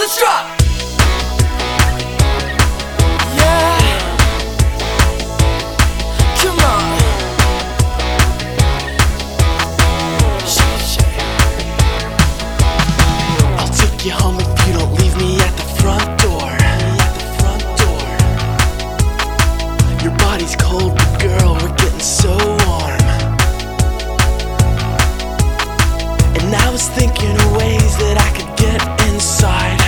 let's drop. Yeah, come on. I'll take you home if you don't leave me at the front door. Your body's cold, but girl, we're getting so warm. And I was thinking of ways that I could get inside.